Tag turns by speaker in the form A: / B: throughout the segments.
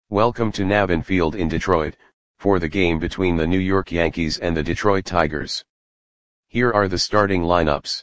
A: Welcome to Navin Field in Detroit, for the game between the New York Yankees and the Detroit Tigers. Here are the starting lineups.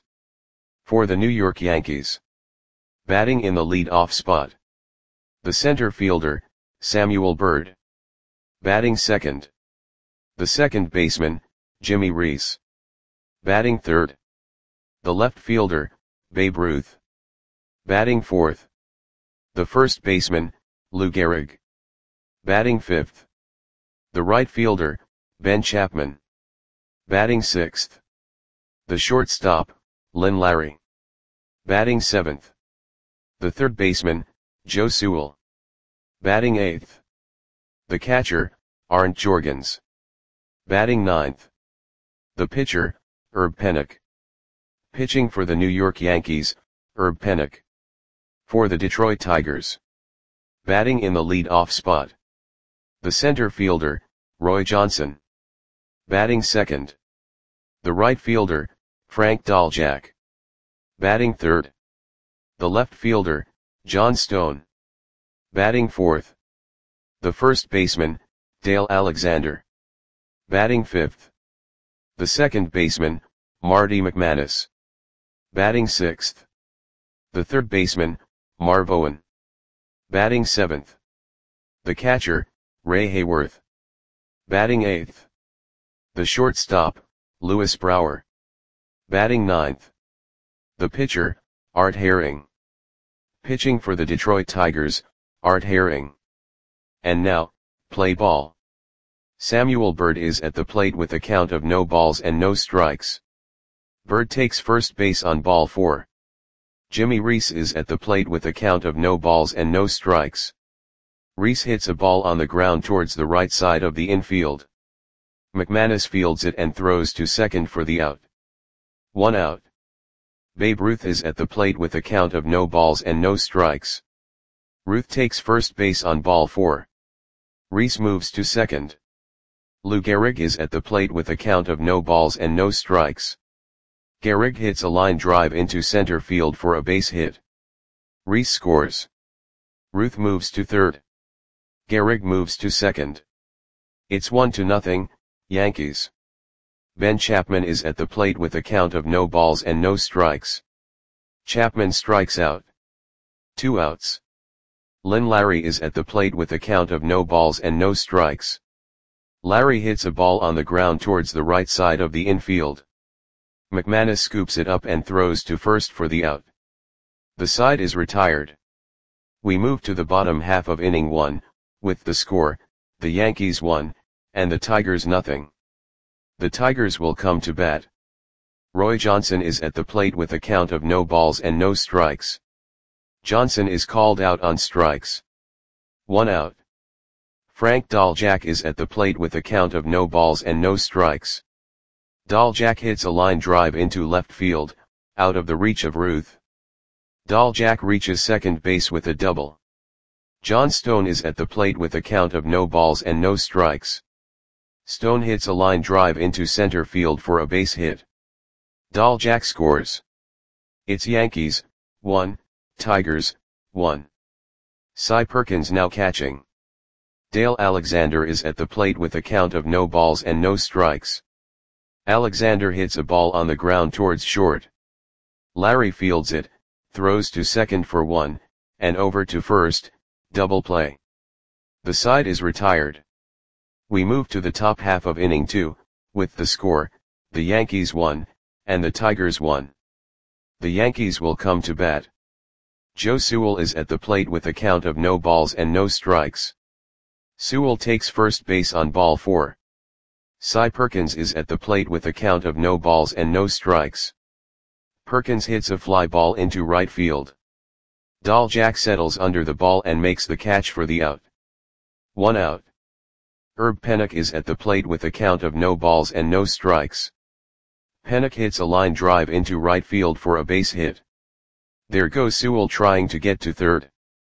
A: For the New York Yankees. Batting in the lead-off spot. The center fielder, Samuel Byrd. Batting second. The second baseman, Jimmy Reese. Batting third. The left fielder, Babe Ruth. Batting fourth. The first baseman, Lou Gehrig. Batting fifth. The right fielder, Ben Chapman. Batting sixth. The shortstop, Lynn Larry. Batting seventh. The third baseman, Joe Sewell. Batting eighth. The catcher, Arndt Jorgens. Batting ninth. The pitcher, Herb Pennock. Pitching for the New York Yankees, Herb Pennock. For the Detroit Tigers. Batting in the lead-off spot. The center fielder, Roy Johnson. Batting second. The right fielder, Frank Daljak. Batting third. The left fielder, John Stone. Batting fourth. The first baseman, Dale Alexander. Batting fifth. The second baseman, Marty McManus. Batting sixth. The third baseman, Marv Owen. Batting seventh. The catcher, Ray Hayworth. Batting eighth. The shortstop, Louis Brower. Batting ninth. The pitcher, Art Herring. Pitching for the Detroit Tigers, Art Herring. And now, play ball. Samuel Byrd is at the plate with a count of no balls and no strikes. Byrd takes first base on ball 4. Jimmy Reese is at the plate with a count of no balls and no strikes. Reese hits a ball on the ground towards the right side of the infield. McManus fields it and throws to second for the out. 1 out. Babe Ruth is at the plate with a count of no balls and no strikes. Ruth takes first base on ball 4. Reese moves to second. Lou Gehrig is at the plate with a count of no balls and no strikes. Gehrig hits a line drive into center field for a base hit. Reese scores. Ruth moves to third. Gehrig moves to second. It's 1-0, Yankees. Ben Chapman is at the plate with a count of no balls and no strikes. Chapman strikes out. 2 outs. Lynn Larry is at the plate with a count of no balls and no strikes. Larry hits a ball on the ground towards the right side of the infield. McManus scoops it up and throws to first for the out. The side is retired. We move to the bottom half of inning 1, with the score, the Yankees 1, and the Tigers 0. The Tigers will come to bat. Roy Johnson is at the plate with a count of no balls and no strikes. Johnson is called out on strikes. 1 out. Frank Daljak is at the plate with a count of no balls and no strikes. Daljak hits a line drive into left field, out of the reach of Ruth. Daljak reaches second base with a double. John Stone is at the plate with a count of no balls and no strikes. Stone hits a line drive into center field for a base hit. Daljak scores. It's Yankees, 1, Tigers, 1. Cy Perkins now catching. Dale Alexander is at the plate with a count of no balls and no strikes. Alexander hits a ball on the ground towards short. Larry fields it, throws to second for 1, and over to first, double play. The side is retired. We move to the top half of inning 2, with the score, the Yankees 1, and the Tigers 1. The Yankees will come to bat. Joe Sewell is at the plate with a count of no balls and no strikes. Sewell takes first base on ball 4. Cy Perkins is at the plate with a count of no balls and no strikes. Perkins hits a fly ball into right field. Daljak settles under the ball and makes the catch for the out. 1 out. Herb Pennock is at the plate with a count of no balls and no strikes. Pennock hits a line drive into right field for a base hit. There goes Sewell trying to get to third.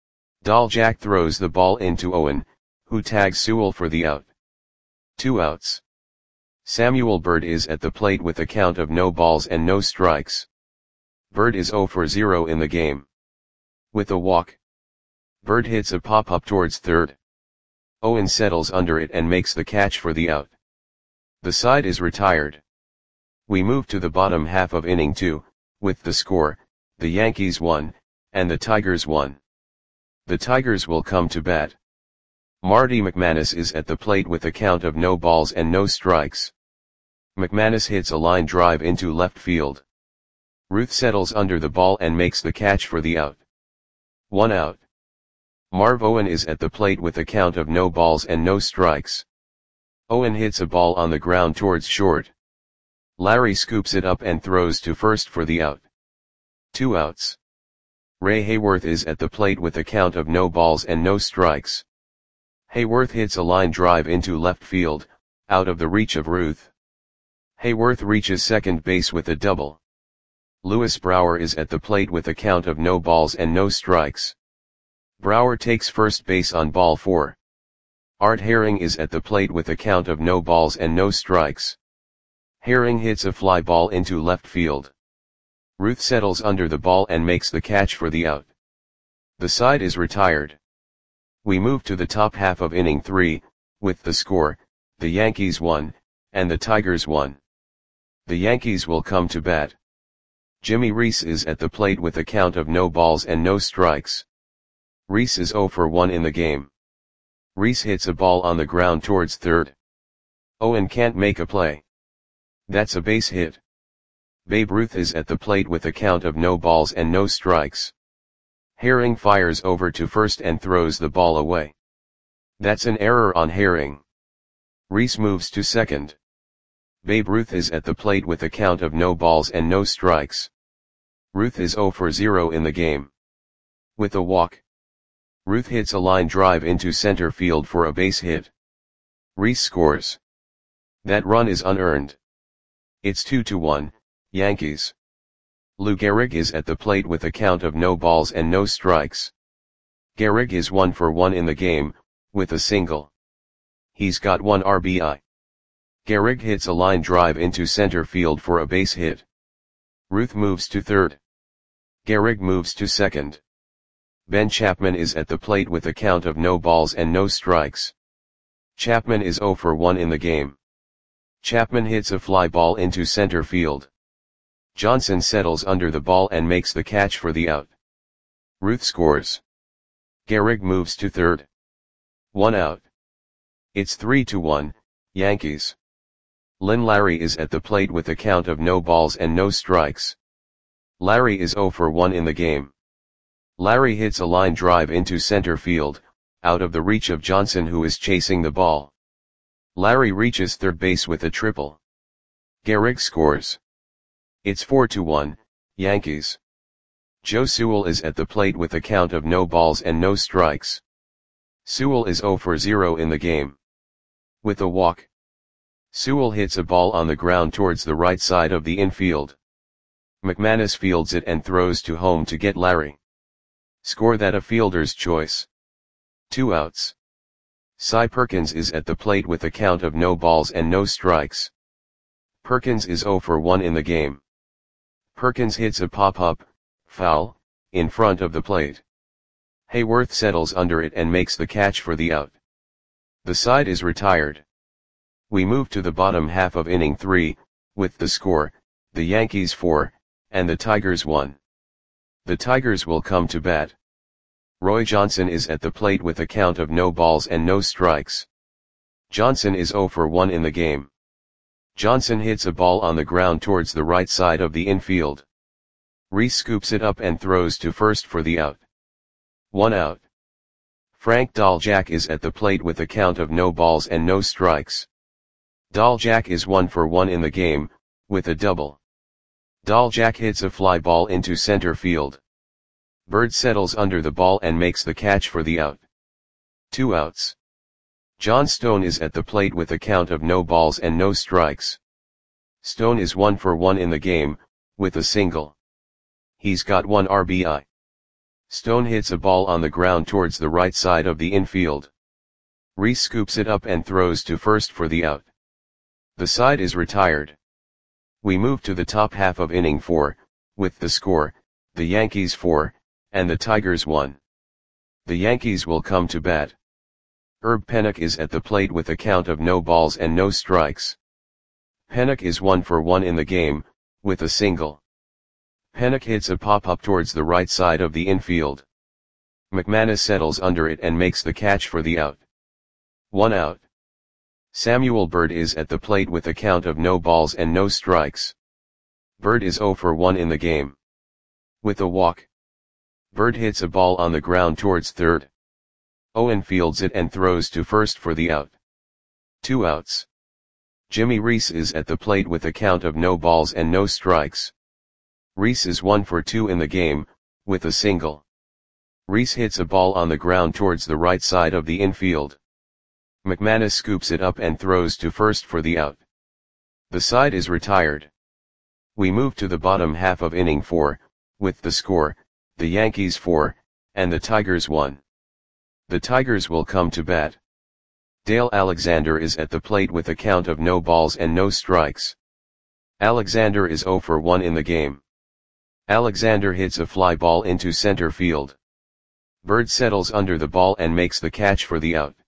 A: Daljak throws the ball into Owen, who tags Sewell for the out. 2 outs. Samuel Byrd is at the plate with a count of no balls and no strikes. Byrd is 0 for 0 in the game. With a walk, Byrd hits a pop-up towards third. Owen settles under it and makes the catch for the out. The side is retired. We move to the bottom half of inning 2, with the score, the Yankees 1, and the Tigers 1. The Tigers will come to bat. Marty McManus is at the plate with a count of no balls and no strikes. McManus hits a line drive into left field. Ruth settles under the ball and makes the catch for the out. 1 out. Marv Owen is at the plate with a count of no balls and no strikes. Owen hits a ball on the ground towards short. Larry scoops it up and throws to first for the out. 2 outs. Ray Hayworth is at the plate with a count of no balls and no strikes. Hayworth hits a line drive into left field, out of the reach of Ruth. Hayworth reaches second base with a double. Lewis Brower is at the plate with a count of no balls and no strikes. Brower takes first base on ball 4. Art Herring is at the plate with a count of no balls and no strikes. Herring hits a fly ball into left field. Ruth settles under the ball and makes the catch for the out. The side is retired. We move to the top half of inning 3, with the score, the Yankees 1, and the Tigers 1. The Yankees will come to bat. Jimmy Reese is at the plate with a count of no balls and no strikes. Reese is 0 for 1 in the game. Reese hits a ball on the ground towards third. Owen can't make a play. That's a base hit. Babe Ruth is at the plate with a count of no balls and no strikes. Herring fires over to first and throws the ball away. That's an error on Herring. Reese moves to second. Babe Ruth is at the plate with a count of no balls and no strikes. Ruth is 0 for 0 in the game. With a walk. Ruth hits a line drive into center field for a base hit. Reese scores. That run is unearned. It's 2-1, Yankees. Lou Gehrig is at the plate with a count of no balls and no strikes. Gehrig is 1 for 1 in the game, with a single. He's got 1 RBI. Gehrig hits a line drive into center field for a base hit. Ruth moves to third. Gehrig moves to second. Ben Chapman is at the plate with a count of no balls and no strikes. Chapman is 0 for 1 in the game. Chapman hits a fly ball into center field. Johnson settles under the ball and makes the catch for the out. Ruth scores. Gehrig moves to third. 1 out. It's 3-1, Yankees. Lynn Larry is at the plate with a count of no balls and no strikes. Larry is 0 for 1 in the game. Larry hits a line drive into center field, out of the reach of Johnson who is chasing the ball. Larry reaches third base with a triple. Gehrig scores. It's 4-1, Yankees. Joe Sewell is at the plate with a count of no balls and no strikes. Sewell is 0 for 0 in the game. With a walk. Sewell hits a ball on the ground towards the right side of the infield. McManus fields it and throws to home to get Larry. Score that a fielder's choice. 2 outs. Cy Perkins is at the plate with a count of no balls and no strikes. Perkins is 0 for 1 in the game. Perkins hits a pop-up, foul, in front of the plate. Hayworth settles under it and makes the catch for the out. The side is retired. We move to the bottom half of inning 3, with the score, the Yankees 4, and the Tigers 1. The Tigers will come to bat. Roy Johnson is at the plate with a count of no balls and no strikes. Johnson is 0 for 1 in the game. Johnson hits a ball on the ground towards the right side of the infield. Reese scoops it up and throws to first for the out. 1 out. Frank Daljak is at the plate with a count of no balls and no strikes. Daljak is 1 for 1 in the game, with a double. Daljak hits a fly ball into center field. Bird settles under the ball and makes the catch for the out. 2 outs. John Stone is at the plate with a count of no balls and no strikes. Stone is 1 for 1 in the game, with a single. He's got 1 RBI. Stone hits a ball on the ground towards the right side of the infield. Reese scoops it up and throws to first for the out. The side is retired. We move to the top half of inning 4, with the score, the Yankees 4, and the Tigers 1. The Yankees will come to bat. Herb Pennock is at the plate with a count of no balls and no strikes. Pennock is 1 for 1 in the game, with a single. Pennock hits a pop-up towards the right side of the infield. McManus settles under it and makes the catch for the out. 1 out. Samuel Bird is at the plate with a count of no balls and no strikes. Bird is 0 for 1 in the game. With a walk. Bird hits a ball on the ground towards third. Owen fields it and throws to first for the out. 2 outs. Jimmy Reese is at the plate with a count of no balls and no strikes. Reese is 1 for 2 in the game, with a single. Reese hits a ball on the ground towards the right side of the infield. McManus scoops it up and throws to first for the out. The side is retired. We move to the bottom half of inning 4, with the score, the Yankees 4, and the Tigers 1. The Tigers will come to bat. Dale Alexander is at the plate with a count of no balls and no strikes. Alexander is 0 for 1 in the game. Alexander hits a fly ball into center field. Bird settles under the ball and makes the catch for the out.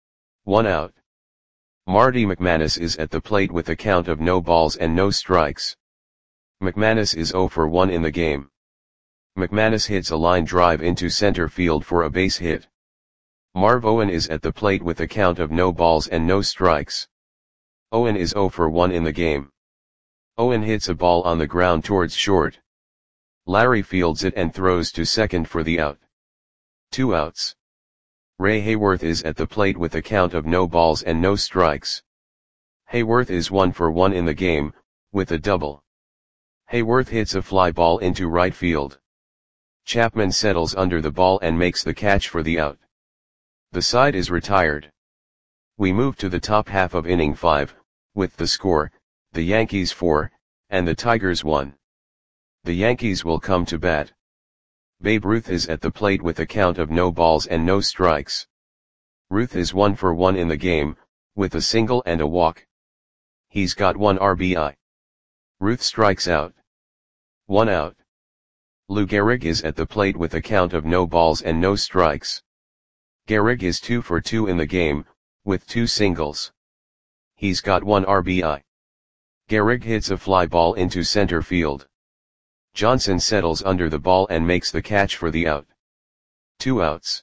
A: 1 out. Marty McManus is at the plate with a count of no balls and no strikes. McManus is 0 for 1 in the game. McManus hits a line drive into center field for a base hit. Marv Owen is at the plate with a count of no balls and no strikes. Owen is 0 for 1 in the game. Owen hits a ball on the ground towards short. Larry fields it and throws to second for the out. 2 outs. Ray Hayworth is at the plate with a count of no balls and no strikes. Hayworth is 1 for 1 in the game, with a double. Hayworth hits a fly ball into right field. Chapman settles under the ball and makes the catch for the out. The side is retired. We move to the top half of inning 5, with the score, the Yankees 4, and the Tigers 1. The Yankees will come to bat. Babe Ruth is at the plate with a count of no balls and no strikes. Ruth is 1 for 1 in the game, with a single and a walk. He's got 1 RBI. Ruth strikes out. 1 out. Lou Gehrig is at the plate with a count of no balls and no strikes. Gehrig is 2 for 2 in the game, with 2 singles. He's got 1 RBI. Gehrig hits a fly ball into center field. Johnson settles under the ball and makes the catch for the out. 2 outs.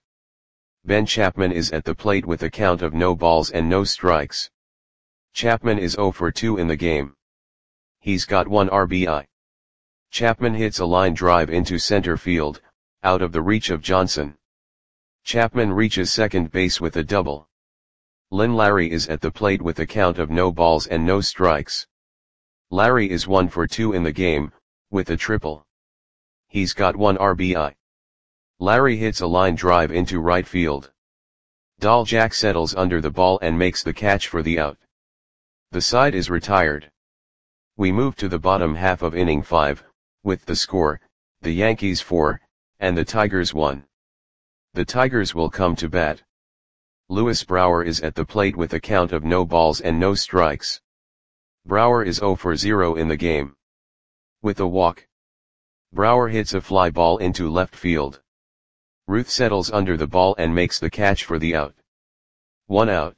A: Ben Chapman is at the plate with a count of no balls and no strikes. Chapman is 0 for 2 in the game. He's got 1 RBI. Chapman hits a line drive into center field, out of the reach of Johnson. Chapman reaches second base with a double. Lynn Larry is at the plate with a count of no balls and no strikes. Larry is 1 for 2 in the game, with a triple. He's got 1 RBI. Larry hits a line drive into right field. Dahljack settles under the ball and makes the catch for the out. The side is retired. We move to the bottom half of inning 5, with the score, the Yankees 4, and the Tigers 1. The Tigers will come to bat. Lewis Brower is at the plate with a count of no balls and no strikes. Brower is 0 for 0 in the game. With a walk. Brower hits a fly ball into left field. Ruth settles under the ball and makes the catch for the out. 1 out.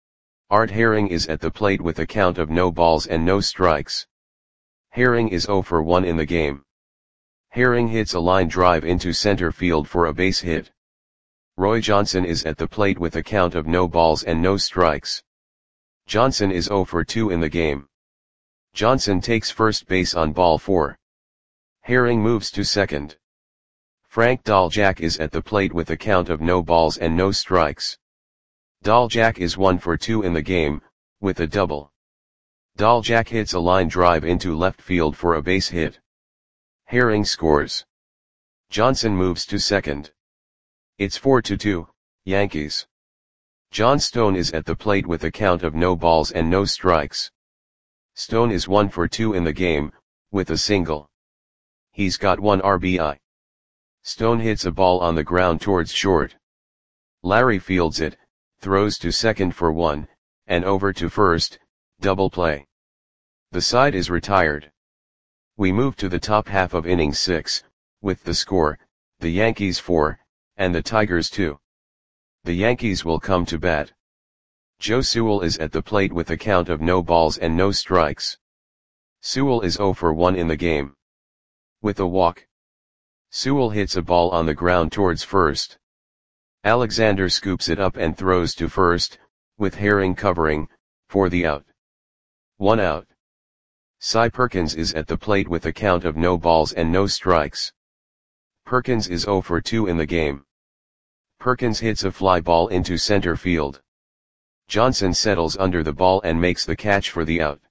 A: Art Herring is at the plate with a count of no balls and no strikes. Herring is 0 for 1 in the game. Herring hits a line drive into center field for a base hit. Roy Johnson is at the plate with a count of no balls and no strikes. Johnson is 0 for 2 in the game. Johnson takes first base on ball 4. Herring moves to second. Frank Dahljack is at the plate with a count of no balls and no strikes. Dahljack is 1 for 2 in the game, with a double. Dahljack hits a line drive into left field for a base hit. Herring scores. Johnson moves to second. It's 4-2, Yankees. John Stone is at the plate with a count of no balls and no strikes. Stone is 1 for 2 in the game, with a single. He's got 1 RBI. Stone hits a ball on the ground towards short. Larry fields it, throws to second for 1, and over to first, double play. The side is retired. We move to the top half of inning 6, with the score, the Yankees 4, and the Tigers 2. The Yankees will come to bat. Joe Sewell is at the plate with a count of no balls and no strikes. Sewell is 0 for 1 in the game. With a walk. Sewell hits a ball on the ground towards first. Alexander scoops it up and throws to first, with Herring covering, for the out. 1 out. Cy Perkins is at the plate with a count of no balls and no strikes. Perkins is 0 for 2 in the game. Perkins hits a fly ball into center field. Johnson settles under the ball and makes the catch for the out.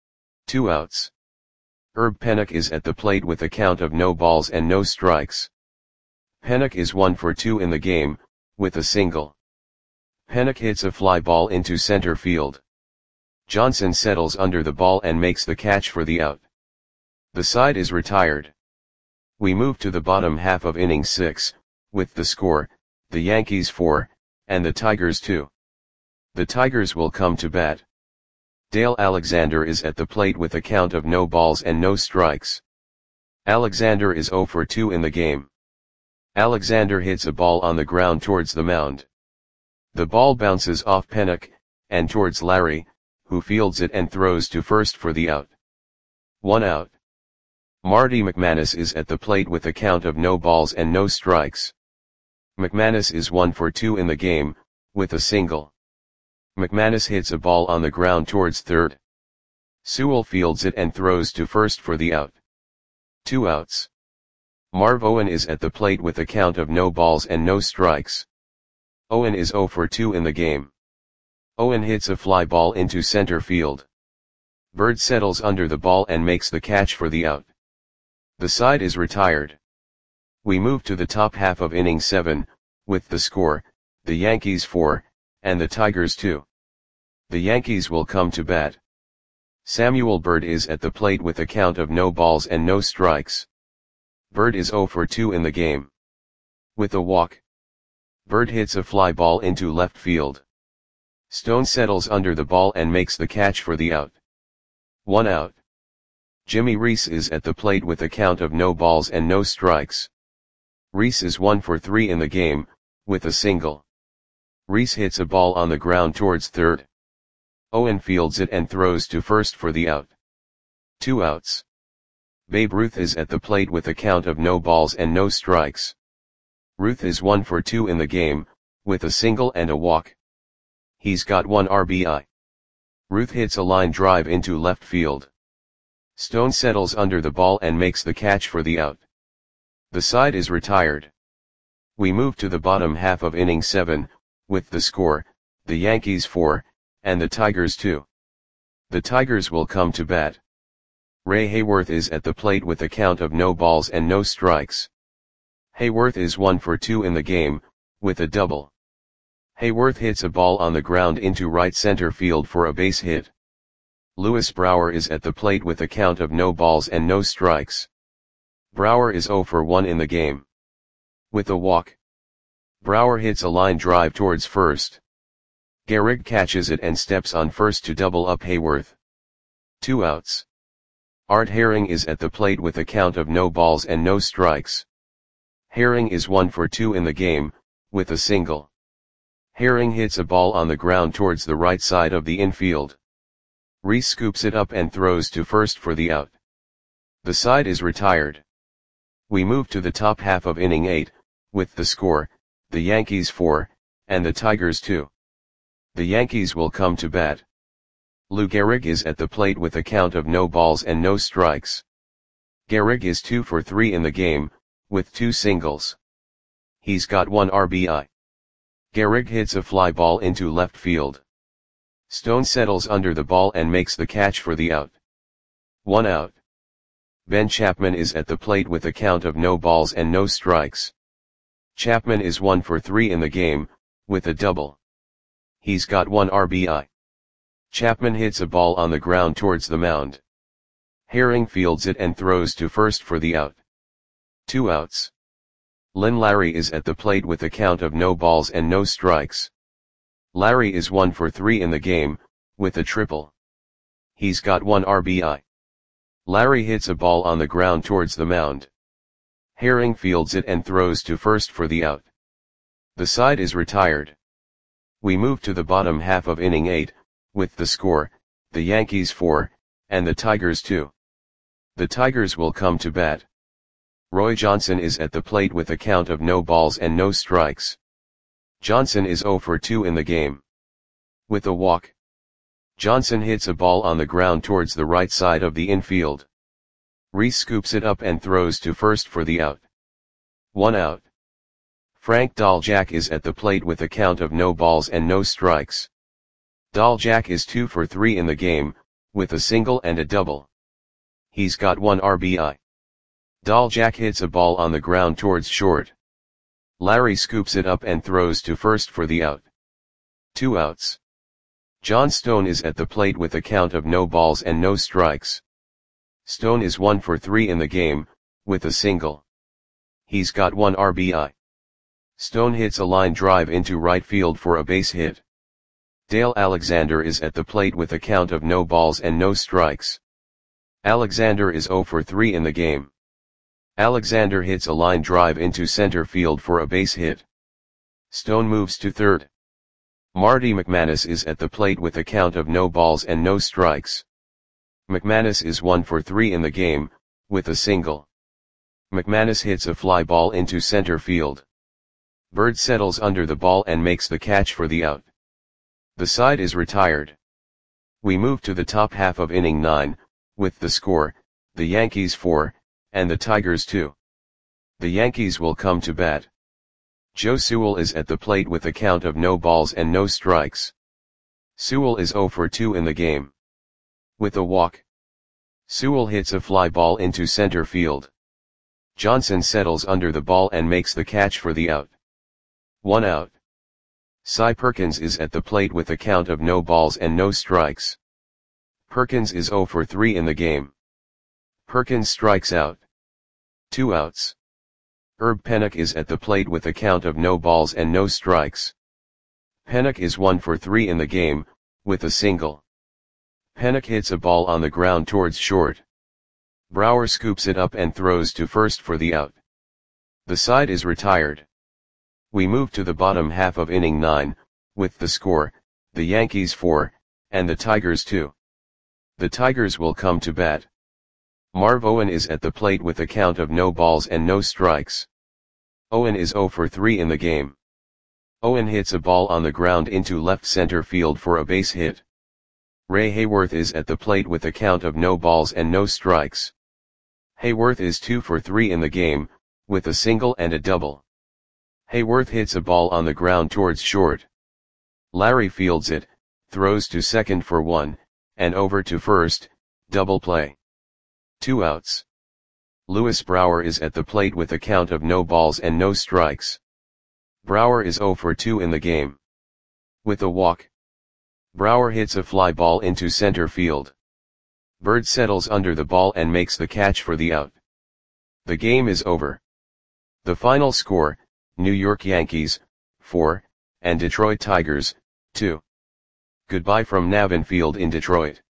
A: 2 outs. Herb Pennock is at the plate with a count of no balls and no strikes. Pennock is 1 for 2 in the game, with a single. Pennock hits a fly ball into center field. Johnson settles under the ball and makes the catch for the out. The side is retired. We move to the bottom half of inning 6, with the score, the Yankees 4, and the Tigers 2. The Tigers will come to bat. Dale Alexander is at the plate with a count of no balls and no strikes. Alexander is 0 for 2 in the game. Alexander hits a ball on the ground towards the mound. The ball bounces off Pennock, and towards Larry, who fields it and throws to first for the out. 1 out. Marty McManus is at the plate with a count of no balls and no strikes. McManus is 1 for 2 in the game, with a single. McManus hits a ball on the ground towards third. Sewell fields it and throws to first for the out. 2 outs. Marv Owen is at the plate with a count of no balls and no strikes. Owen is 0 for 2 in the game. Owen hits a fly ball into center field. Bird settles under the ball and makes the catch for the out. The side is retired. We move to the top half of inning 7, with the score, the Yankees 4, and the Tigers 2. The Yankees will come to bat. Samuel Bird is at the plate with a count of no balls and no strikes. Bird is 0 for 2 in the game. With a walk. Bird hits a fly ball into left field. Stone settles under the ball and makes the catch for the out. 1 out. Jimmy Reese is at the plate with a count of no balls and no strikes. Reese is 1 for 3 in the game, with a single. Reese hits a ball on the ground towards third. Owen fields it and throws to first for the out. 2 outs. Babe Ruth is at the plate with a count of no balls and no strikes. Ruth is 1 for 2 in the game, with a single and a walk. He's got 1 RBI. Ruth hits a line drive into left field. Stone settles under the ball and makes the catch for the out. The side is retired. We move to the bottom half of inning 7, with the score, the Yankees 4, and the Tigers 2. The Tigers will come to bat. Ray Hayworth is at the plate with a count of no balls and no strikes. Hayworth is 1 for 2 in the game, with a double. Hayworth hits a ball on the ground into right center field for a base hit. Lewis Brower is at the plate with a count of no balls and no strikes. Brower is 0 for 1 in the game. With a walk. Brower hits a line drive towards first. Gehrig catches it and steps on first to double up Hayworth. 2 outs. Art Herring is at the plate with a count of no balls and no strikes. Herring is 1 for 2 in the game, with a single. Herring hits a ball on the ground towards the right side of the infield. Reese scoops it up and throws to first for the out. The side is retired. We move to the top half of inning 8, with the score, the Yankees 4, and the Tigers 2. The Yankees will come to bat. Lou Gehrig is at the plate with a count of no balls and no strikes. Gehrig is 2 for 3 in the game, with 2 singles. He's got 1 RBI. Gehrig hits a fly ball into left field. Stone settles under the ball and makes the catch for the out. 1 out. Ben Chapman is at the plate with a count of no balls and no strikes. Chapman is 1 for 3 in the game, with a double. He's got 1 RBI. Chapman hits a ball on the ground towards the mound. Herring fields it and throws to first for the out. 2 outs. Lynn Larry is at the plate with a count of no balls and no strikes. Larry is 1 for 3 in the game, with a triple. He's got 1 RBI. Larry hits a ball on the ground towards the mound. Herring fields it and throws to first for the out. The side is retired. We move to the bottom half of inning 8, with the score, the Yankees 4, and the Tigers 2. The Tigers will come to bat. Roy Johnson is at the plate with a count of no balls and no strikes. Johnson is 0 for 2 in the game. With a walk, Johnson hits a ball on the ground towards the right side of the infield. Reese scoops it up and throws to first for the out. 1 out. Frank Doljack is at the plate with a count of no balls and no strikes. Doljack is 2 for 3 in the game, with a single and a double. He's got 1 RBI. Doljack hits a ball on the ground towards short. Larry scoops it up and throws to first for the out. 2 outs. John Stone is at the plate with a count of no balls and no strikes. Stone is 1 for 3 in the game, with a single. He's got 1 RBI. Stone hits a line drive into right field for a base hit. Dale Alexander is at the plate with a count of no balls and no strikes. Alexander is 0 for 3 in the game. Alexander hits a line drive into center field for a base hit. Stone moves to third. Marty McManus is at the plate with a count of no balls and no strikes. McManus is 1 for 3 in the game, with a single. McManus hits a fly ball into center field. Bird settles under the ball and makes the catch for the out. The side is retired. We move to the top half of inning 9, with the score, the Yankees 4, and the Tigers 2. The Yankees will come to bat. Joe Sewell is at the plate with a count of no balls and no strikes. Sewell is 0 for 2 in the game. With a walk, Sewell hits a fly ball into center field. Johnson settles under the ball and makes the catch for the out. 1 out. Cy Perkins is at the plate with a count of no balls and no strikes. Perkins is 0 for 3 in the game. Perkins strikes out. 2 outs. Herb Pennock is at the plate with a count of no balls and no strikes. Pennock is 1 for 3 in the game, with a single. Pennock hits a ball on the ground towards short. Brower scoops it up and throws to first for the out. The side is retired. We move to the bottom half of inning 9, with the score, the Yankees 4, and the Tigers 2. The Tigers will come to bat. Marv Owen is at the plate with a count of no balls and no strikes. Owen is 0 for 3 in the game. Owen hits a ball on the ground into left center field for a base hit. Ray Hayworth is at the plate with a count of no balls and no strikes. Hayworth is 2 for 3 in the game, with a single and a double. Hayworth hits a ball on the ground towards short. Larry fields it, throws to second for 1, and over to first, double play. 2 outs. Lewis Brower is at the plate with a count of no balls and no strikes. Brower is 0 for 2 in the game. With a walk, Brower hits a fly ball into center field. Bird settles under the ball and makes the catch for the out. The game is over. The final score, New York Yankees, 4, and Detroit Tigers, 2. Goodbye from Navin Field in Detroit.